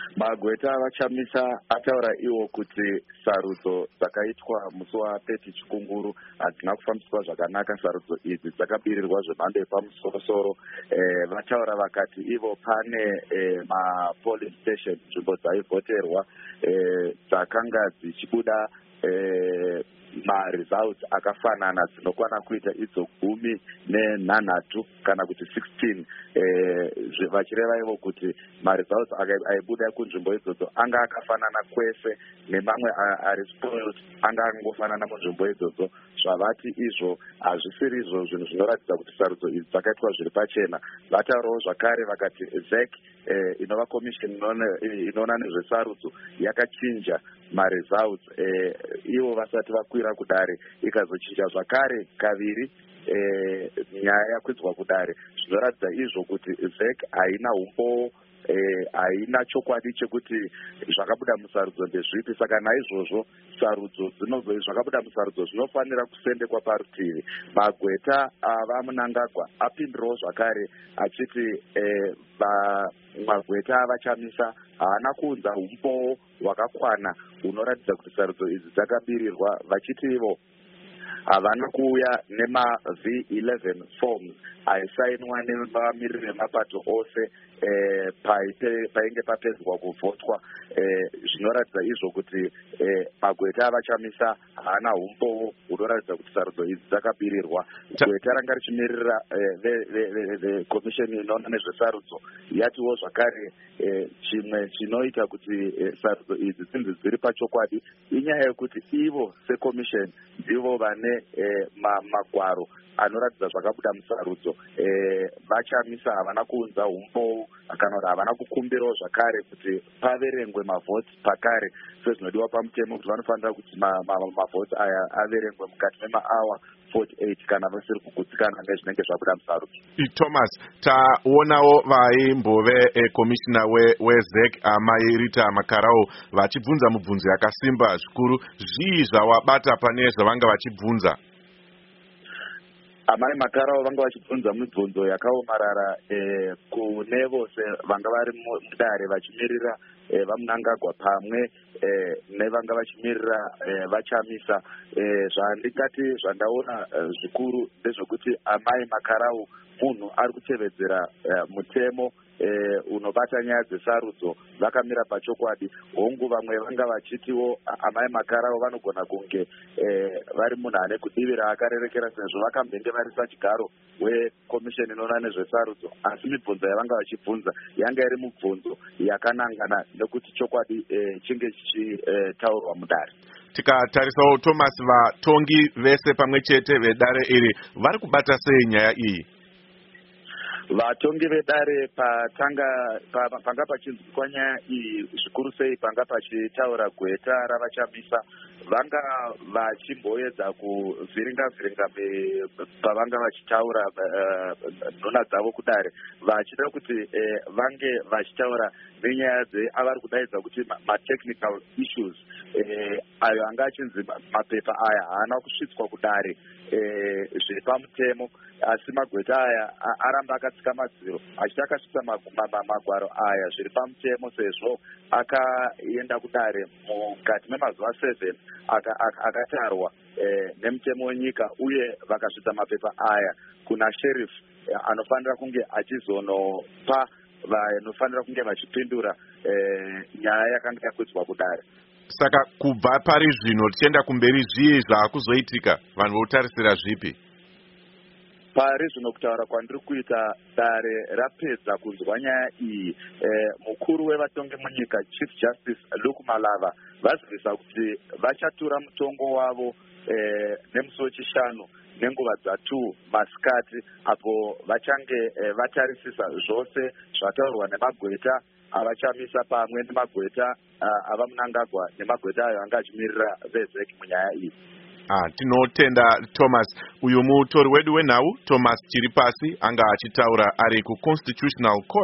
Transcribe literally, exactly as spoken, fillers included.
Magweta avachamisa ataura iwo kuti sarudzo dzakaitwa musi wathirty Chikunguru hadzina kufambiswa zvakanaka. Sarudzo idzi dzakabirirwa zvemhando yepamusoro-soro. Eh, vataura vakati ivo pane eh, mapolice station nzvimbo dzaivhoterwa eh, dzakanga dzichibuda eh, maresults akafanana dzinokwana kuita idzo gumi nenhanhatu kana kuti sixteen. Eh, vachireva ivo kuti maresults aibuda kunzvimbo idzodzo anga akafanana kwese nemamwe ari spoiled anga angofanana munzvimbo idzodzo. Zvavati izvo hazvisiri izvo zvinhu zvinoratidza kuti sarudzo idzi dzakaitwa zviri pachena. Vataurawo zvakare vakati Z E C eh, inova commission inoona nezvesarudzo yakachinja maresults eh, ivo vasati vakwira kudare ikazochinja zvakare kaviri eh, nyaya yakwidzwa kudare. Zvinoratidza izvo kuti Z E C haina umbowo Eh, haina chokwadi chekuti zvakabuda musarudzo ndezvipi. Saka naizvozvo sarudzo dzinozo zvakabuda musarudzo zvinofanira kusendekwa parutivi. Magweta ava Mnangagwa apindirawo zvakare achiti eh, magweta avachamisa haana kuunza umbowo hwakakwana hunoratidza kuti sarudzo idzi dzakabirirwa. Vachiti ivo havana kuuya nema V eleven forms aisainwa nevamiriri vemapato ose eh, painge papedzwa kuvhotwa. Eh, zvinoratidza izvo kuti eh, magweta avachamisa haana umbowo hunoratidza kuti sarudzo idzi dzakabirirwa. Gweta ranga richimirira eh, commission inoona nezvesarudzo yatiwo zvakare eh, chimwe chinoita kuti eh, sarudzo idzi dzinzi dziri pachokwadi inyaya yekuti ivo secommission ndivo vane eh, magwaro anoratidza zvakabuda musarudzo. Eh, vachamisa havana kuunza umbowo kana kuti havana kukumbirawo zvakare kuti paverengwe mavhoti pakare sezvinodiwa pamutemo kuti vanofanira kuti mavhoti aya averengwe mukati memaawa forty-eight kana vasiri kugutsikana nezvinenge zvabuda musarudzo. Thomas, taonawo vaimbove komishina weZ E C amai Rita Makarau vachibvunza mibvunzo yakasimba zvikuru. Zvii zvawabata pane zvavanga vachibvunza? Amai Makarau vanga vachibvunza mibvunzo yakaomarara eh, kune vose vanga vari mudare vachimirira eh, vaMnangagwa pamwe eh, nevanga vachimirira eh, vachamisa. Eh, zvandingati zvandaona eh, zvikuru ndezvekuti amai Makarau munhu ari kutevedzera eh, mutemo eh, unobata nyaya dzesarudzo vakamira pachokwadi. Hongu vamwe vanga vachitiwo amai Makarau vanogona kunge eh, vari munhu ane kudivira akarerekera sezvo vakambenge vari pachigaro wekomisheni inoona nezvesarudzo, asi mibvunzo yavanga vachibvunza yanga iri mibvunzo yakanangana nekuti chokwadi eh, chinge chichitaurwa eh, mudare. Tikatarisawo Thomas, vatongi vese pamwe chete vedare iri vari kubata sei nyaya iyi? Vatongi vedare patanga panga pachinzwikwa nyaya iyi zvikuru sei panga pachitaura gweta ravachamisa vanga vachimboedza kuvhiringa vhiringa pavanga vachitaura nhona dzavo kudare vachida kuti vange vachitaura nenyaya dzeavari kudaidza kuti matechnical issues ayo anga achinzi mapepa aya haana kusvitswa kudare zviri pamutemo, asi magweta aya aramba akatsika madziro achiti akasvitsa magwaro aya zviri pamutemo sezvo akaenda kudare mukati memazuva seven akatarwa nemutemo wenyika uye vakasvitsa mapepa aya kuna sheriff anofanira kunge achizonopa vanofanira kunge vachipindura nyaya yakanga yakwidzwa kudare. Saka kubva pari zvino tichienda kumberi zvii zvaakuzoitika, vanhu votarisira zvipi? Pari zvino kutaura kwandiri kuita dare rapedza kunzwa nyaya iyi eh, mukuru wevatongi munyika Chief Justice Luke Malava vazivisa kuti vachatura mutongo wavo eh, nemusi wechishanu nenguva dzatu masikati apo vachange eh, vatarisisa zvose zvataurwa nemagweta avachamisa pamwe nemagweta uh, ava Mnangagwa nemagweta ayo anga achimirira veZ E C munyaya iyi. Ah, tinotenda Thomas. Uyu mutori wedu wenhau Thomas Chiripasi anga achitaura ari ku Constitutional Court.